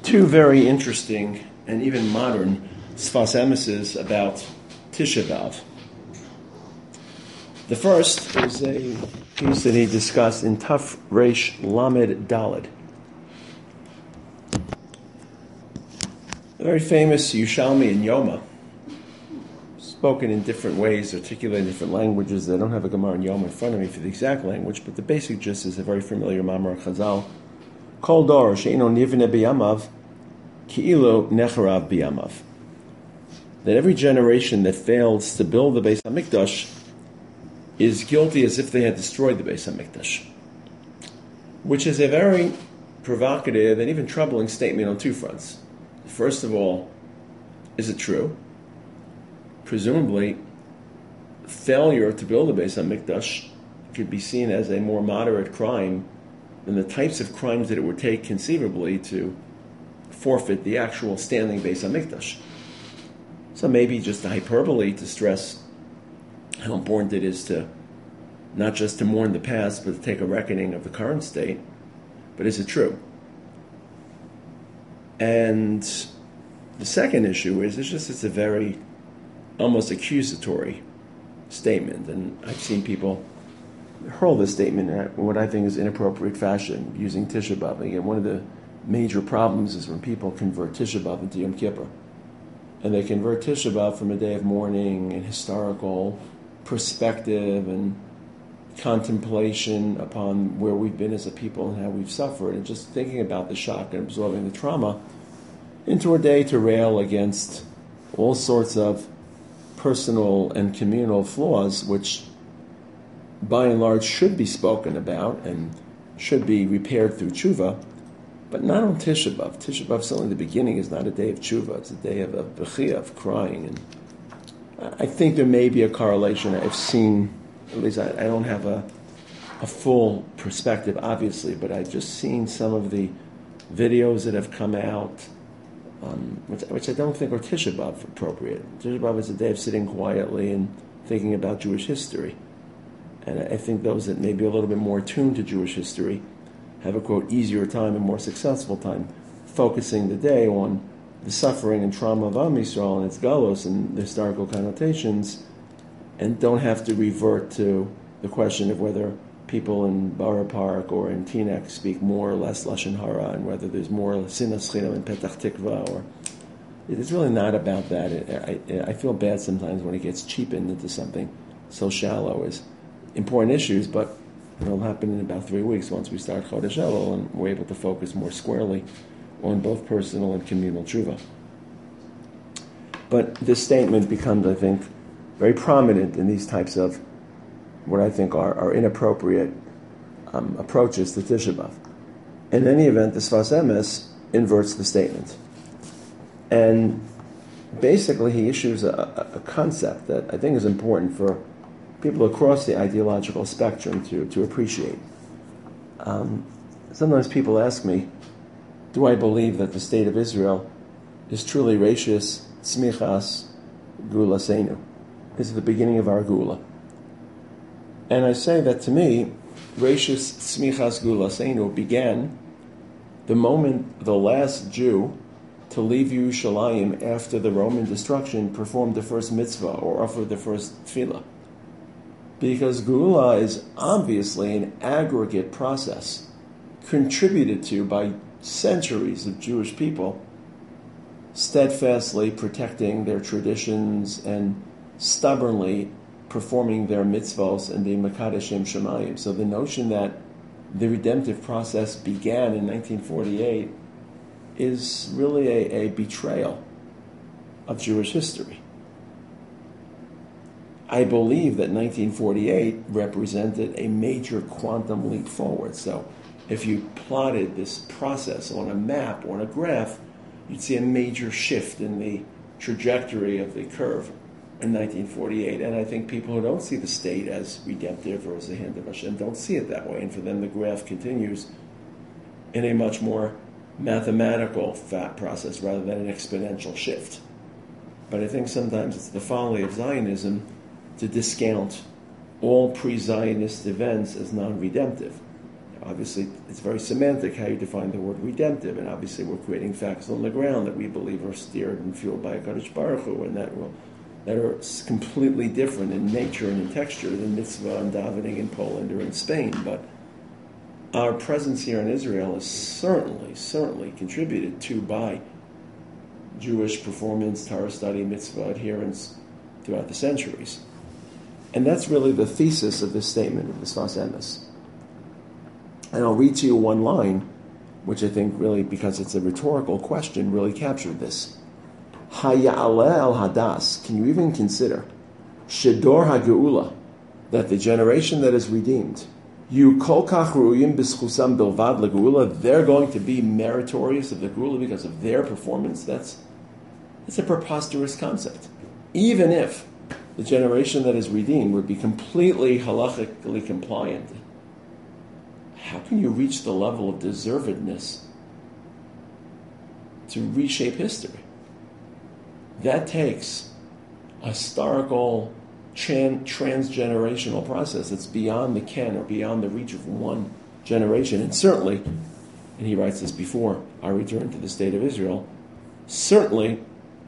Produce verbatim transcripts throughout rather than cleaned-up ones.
two very interesting and even modern Sfas Emesis about Tisha B'Av. The first is a piece that he discussed in Taf Reish Lamed Daled. The very famous Yushalmi and Yoma, spoken in different ways, articulated in different languages. I don't have a Gemara and Yoma in front of me for the exact language, but the basic gist is a very familiar Mamar Chazal. Kol dor she'ino nivne b'yamav ki'ilo necharav b'yamav. That every generation that fails to build the Beis HaMikdash is guilty as if they had destroyed the Beis HaMikdash, which is a very provocative and even troubling statement on two fronts. First of all, is it true? Presumably, failure to build a Beis HaMikdash could be seen as a more moderate crime than the types of crimes that it would take conceivably to forfeit the actual standing Beis HaMikdash. So maybe just a hyperbole to stress how important it is to not just to mourn the past, but to take a reckoning of the current state. But is it true? And the second issue is, it's just it's a very almost accusatory statement. And I've seen people hurl this statement in what I think is inappropriate fashion, using Tisha B'Av. Again, one of the major problems is when people convert Tisha B'Av into Yom Kippur. And they convert Tisha B'Av from a day of mourning and historical perspective and contemplation upon where we've been as a people and how we've suffered, and just thinking about the shock and absorbing the trauma, into a day to rail against all sorts of personal and communal flaws, which by and large should be spoken about and should be repaired through tshuva, but not on Tisha B'Av. Tisha B'Av, certainly the beginning, is not a day of tshuva. It's a day of, of bechia, of crying. And I think there may be a correlation. I've seen, at least I, I don't have a, a full perspective, obviously, but I've just seen some of the videos that have come out, um, which, which I don't think are Tisha B'Av appropriate. Tisha B'Av is a day of sitting quietly and thinking about Jewish history. And I think those that may be a little bit more attuned to Jewish history have a, quote, easier time and more successful time focusing the day on the suffering and trauma of Am Yisrael and its galus and the historical connotations, and don't have to revert to the question of whether people in Borough Park or in Teaneck speak more or less Lashon Hara, and whether there's more Sinas Chinam in Petach Tikva. Or it's really not about that. It, I, I feel bad sometimes when it gets cheapened into something so shallow as important issues, but it'll happen in about three weeks once we start Chodesh Elul and we're able to focus more squarely on both personal and communal tshuva. But this statement becomes, I think, very prominent in these types of what I think are, are inappropriate um, approaches to Tisha B'Av. In any event, the Sfas Emes inverts the statement. And basically he issues a, a concept that I think is important for people across the ideological spectrum to, to appreciate. Um, sometimes people ask me, do I believe that the state of Israel is truly Reishis Tzmichas Gulaseinu? Is it the beginning of our Gula? And I say that to me, Reishis Tzmichas Gulaseinu began the moment the last Jew to leave Yerushalayim after the Roman destruction performed the first mitzvah or offered the first tefillah. Because Geula is obviously an aggregate process contributed to by centuries of Jewish people steadfastly protecting their traditions and stubbornly performing their mitzvahs and being Makadeshim Shemayim. So the notion that the redemptive process began in nineteen forty-eight is really a, a betrayal of Jewish history. I believe that nineteen forty-eight represented a major quantum leap forward. So if you plotted this process on a map, on a graph, you'd see a major shift in the trajectory of the curve in nineteen forty-eight. And I think people who don't see the state as redemptive or as the hand of Hashem don't see it that way. And for them, the graph continues in a much more mathematical fat process rather than an exponential shift. But I think sometimes it's the folly of Zionism to discount all pre-Zionist events as non-redemptive. Obviously, it's very semantic how you define the word redemptive, and obviously we're creating facts on the ground that we believe are steered and fueled by HaKadosh Baruch Hu, and that will that are completely different in nature and in texture than mitzvah and davening in Poland or in Spain. But our presence here in Israel is certainly, certainly contributed to by Jewish performance, Torah study, mitzvah adherence throughout the centuries. And that's really the thesis of this statement of the Sfas Emes. And I'll read to you one line, which I think really, because it's a rhetorical question, really captured this. Haya'aleh al hadas, can you even consider, Shedor ha'geula, that the generation that is redeemed, you kol kach ru'yim b'schusam bilvad legeula, they're going to be meritorious of the geula because of their performance? That's, that's a preposterous concept. Even if the generation that is redeemed would be completely halachically compliant, how can you reach the level of deservedness to reshape history? That takes a historical tran- transgenerational process that's beyond the ken or beyond the reach of one generation. And certainly, and he writes this before our return to the state of Israel, certainly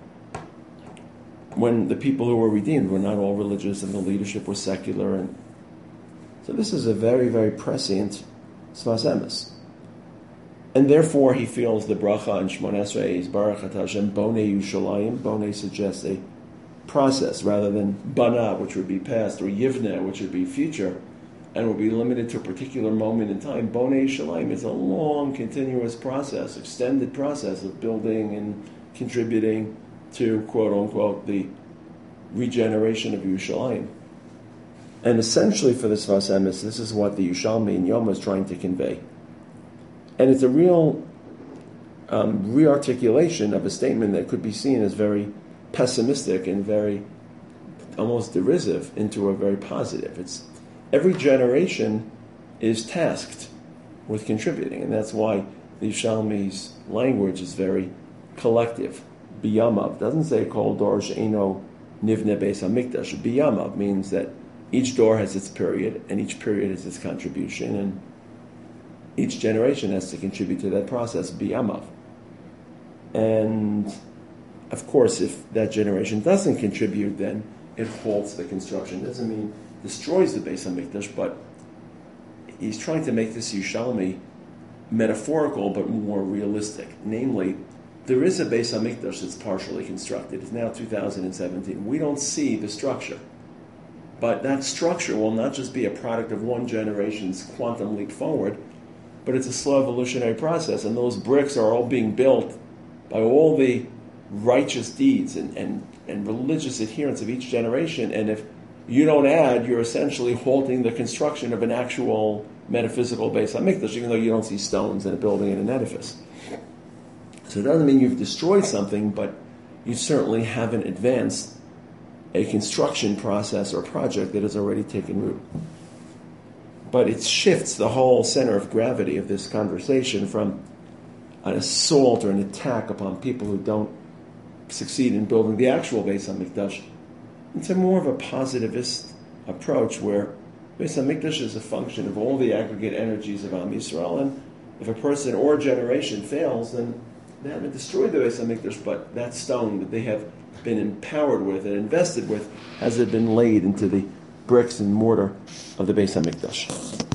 when the people who were redeemed were not all religious and the leadership was secular. And so this is a very, very prescient Sfas Emes. And therefore he feels the bracha in Shmona Esrei is Baruch Ata Hashem Bonei Yushalayim. Bonei suggests a process rather than Bana, which would be past, or Yivneh, which would be future, and would be limited to a particular moment in time. Bonei Yushalayim is a long, continuous process, extended process of building and contributing to, quote unquote, the regeneration of Yerushalayim. And essentially for the Sfas Emes, this is what the Yerushalmi in Yoma is trying to convey. And it's a real um, re-articulation of a statement that could be seen as very pessimistic and very almost derisive into a very positive. It's every generation is tasked with contributing, and that's why the Yerushalmi's language is very collective. Biyamav doesn't say kol dor she'eino nivne beis hamikdash. Biyamav means that each door has its period, and each period has its contribution, and each generation has to contribute to that process, biyamav. And, of course, if that generation doesn't contribute, then it halts the construction. It doesn't mean destroys the Beis HaMikdash, but he's trying to make this Yerushalmi metaphorical but more realistic. Namely, there is a Beis HaMikdash that's partially constructed. It's now two thousand seventeen. We don't see the structure. But that structure will not just be a product of one generation's quantum leap forward, but it's a slow evolutionary process, and those bricks are all being built by all the righteous deeds and, and, and religious adherence of each generation, and if you don't add, you're essentially halting the construction of an actual metaphysical Beis HaMikdash, even though you don't see stones in a building and an edifice. So it doesn't mean you've destroyed something, but you certainly haven't advanced a construction process or project that has already taken root. But it shifts the whole center of gravity of this conversation from an assault or an attack upon people who don't succeed in building the actual Beis HaMikdash into more of a positivist approach where Beis HaMikdash is a function of all the aggregate energies of Am Yisrael, and if a person or generation fails, then they haven't destroyed the Beis HaMikdash, but that stone that they have been empowered with and invested with has it been laid into the bricks and mortar of the Beis HaMikdash.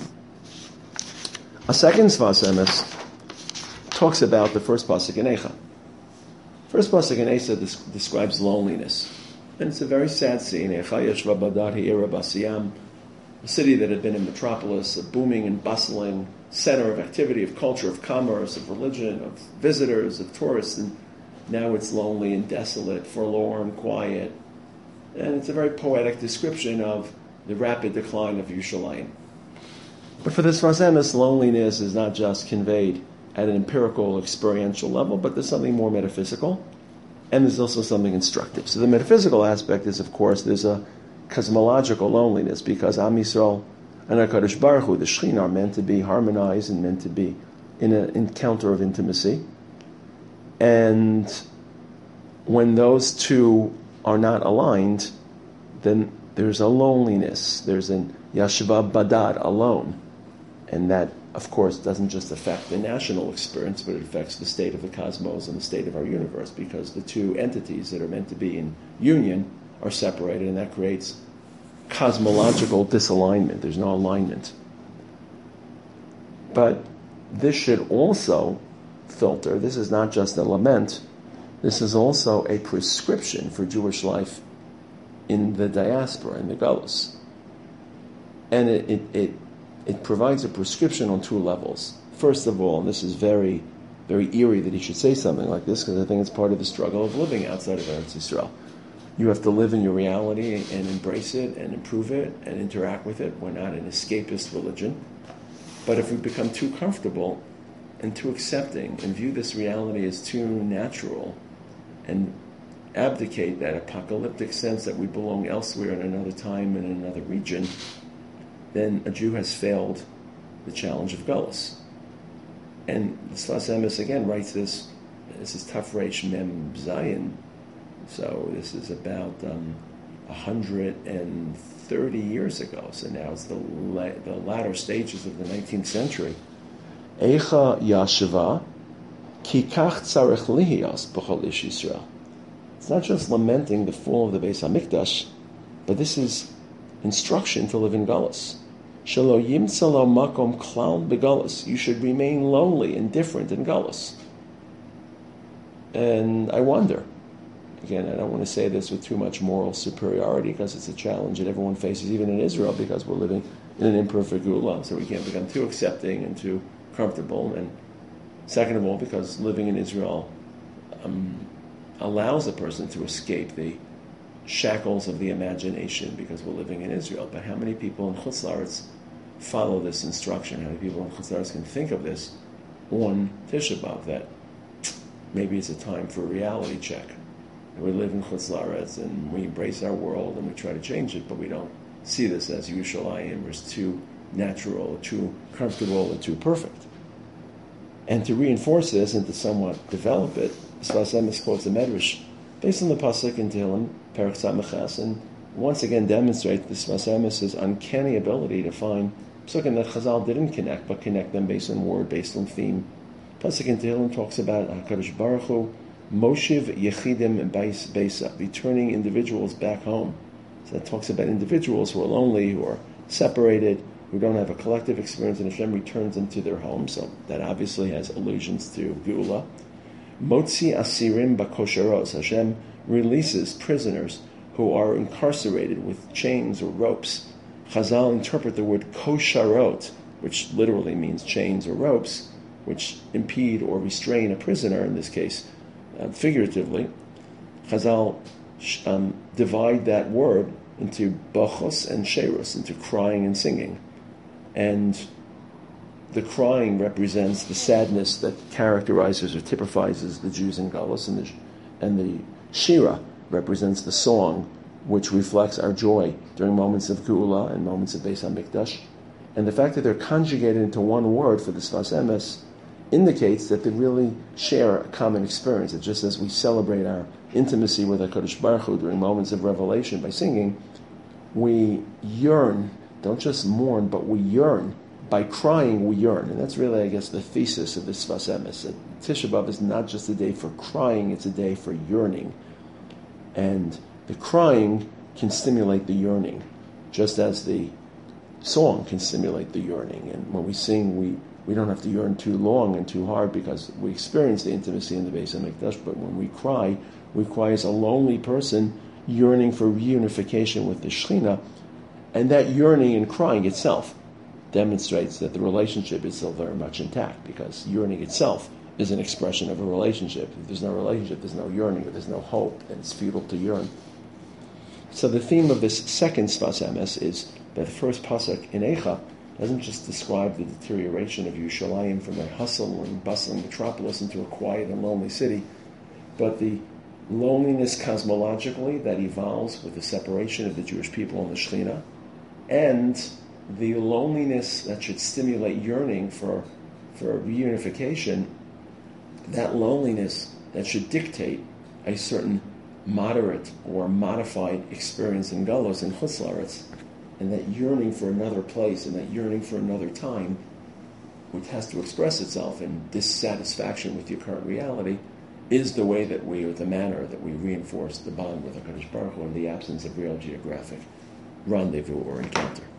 A second Sfas Emes talks about the first pasuk in Eicha. First pasuk in Eicha des- describes loneliness, and it's a very sad scene. Eicha yeshva badar ha'ira basiyam, a city that had been a metropolis, a booming and bustling center of activity, of culture, of commerce, of religion, of visitors, of tourists, and now it's lonely and desolate, forlorn, quiet. And it's a very poetic description of the rapid decline of Yerushalayim. But for this Sfas Emes, loneliness is not just conveyed at an empirical, experiential level, but there's something more metaphysical, and there's also something instructive. So the metaphysical aspect is, of course, there's a cosmological loneliness, because Am Yisrael and HaKadosh Baruch Hu, the Shekhinah, are meant to be harmonized and meant to be in an encounter of intimacy. And when those two are not aligned, then there's a loneliness. There's an Yashva Badad, alone. And that of course, doesn't just affect the national experience, but it affects the state of the cosmos and the state of our universe, because the two entities that are meant to be in union are separated, and that creates cosmological disalignment. There's no alignment. But this should also filter. This is not just a lament. This is also a prescription for Jewish life in the diaspora, in the Galus. And it, it, it, it provides a prescription on two levels. First of all, and this is very, very eerie that he should say something like this, because I think it's part of the struggle of living outside of Eretz Yisrael. You have to live in your reality and embrace it and improve it and interact with it. We're not an escapist religion. But if we become too comfortable and too accepting and view this reality as too natural and abdicate that apocalyptic sense that we belong elsewhere in another time and in another region, then a Jew has failed the challenge of Galus. And the Sfas Emes again writes this. This is Taf Reish Mem Zayin. So this is about um, one hundred thirty years ago. So now it's the la- the latter stages of the nineteenth century. Eicha Yashava ki kach tzarech lihiyas b'chol ish Yisrael. It's not just lamenting the fall of the Beis Hamikdash, but this is instruction to live in Galus. Shelo yimtza lo makom klal begalus. You should remain lonely, indifferent in Galus. And I wonder, again, I don't want to say this with too much moral superiority, because it's a challenge that everyone faces, even in Israel, because we're living in an imperfect Gula, so we can't become too accepting and too comfortable. And second of all, because living in Israel um, allows a person to escape the shackles of the imagination, because we're living in Israel. But how many people in Chutz La'aretz follow this instruction? How many people in Chutz La'aretz can think of this on Tisha B'Av, that maybe it's a time for a reality check? We live in Chutz La'aretz and we embrace our world and we try to change it, but we don't see this as Yerushalayim, as too natural, or too comfortable, or too perfect. And to reinforce this and to somewhat develop it, Sfas Emes quotes a medrash based on the pasuk in Tehillim, Perek Tzad, and once again demonstrates the Sfas Emes' uncanny ability to find psukim that Chazal didn't connect, but connect them based on word, based on theme. Pasuk in Tehillim talks about HaKadosh Baruch Hu Moshiv Yechidim Beis Beisa, returning individuals back home. So that talks about individuals who are lonely, who are separated, who don't have a collective experience, and Hashem returns them to their home. So that obviously has allusions to Geula. Motzi Asirim Bakosharos, Hashem releases prisoners who are incarcerated with chains or ropes. Chazal interpret the word kosharot, which literally means chains or ropes, which impede or restrain a prisoner, in this case, uh, figuratively. Chazal um, divide that word into bachos and sherus, into crying and singing. And the crying represents the sadness that characterizes or typifies the Jews in Galus, and the, and the shira represents the song, which reflects our joy during moments of Geula and moments of Beis HaMikdash. And the fact that they're conjugated into one word for the Sfas Emes indicates that they really share a common experience. That just as we celebrate our intimacy with HaKadosh Baruch Hu during moments of revelation by singing, we yearn, don't just mourn, but we yearn. By crying, we yearn. And that's really, I guess, the thesis of the Sfas Emes. That Tisha B'Av is not just a day for crying, it's a day for yearning. And the crying can stimulate the yearning, just as the song can stimulate the yearning. And when we sing, we, we don't have to yearn too long and too hard, because we experience the intimacy in the Beis HaMikdash. But when we cry, we cry as a lonely person yearning for reunification with the Shekhinah. And that yearning and crying itself demonstrates that the relationship is still very much intact, because yearning itself is an expression of a relationship. If there's no relationship, there's no yearning, or there's no hope, and it's futile to yearn. So the theme of this second Sfas Emes is that the first pasuk in Eicha doesn't just describe the deterioration of Yerushalayim from a hustle and bustling metropolis into a quiet and lonely city, but the loneliness cosmologically that evolves with the separation of the Jewish people and the Shekhinah, and the loneliness that should stimulate yearning for, for reunification, that loneliness that should dictate a certain moderate or modified experience in Galus and Chutz La'aretz, and that yearning for another place and that yearning for another time, which has to express itself in dissatisfaction with your current reality, is the way that we, or the manner that we reinforce the bond with HaKadosh Baruch Hu in the absence of real geographic rendezvous or encounter.